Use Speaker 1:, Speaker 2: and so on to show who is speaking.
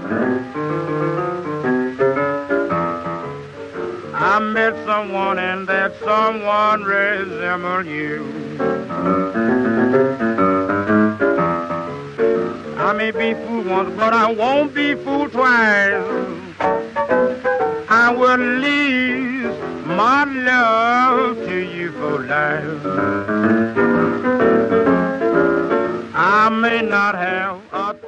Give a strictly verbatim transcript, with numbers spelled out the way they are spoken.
Speaker 1: I met someone and that someone resembled you. I may be fooled once, but I won't be fooled twice. I will leave my love to you for life. I may not have a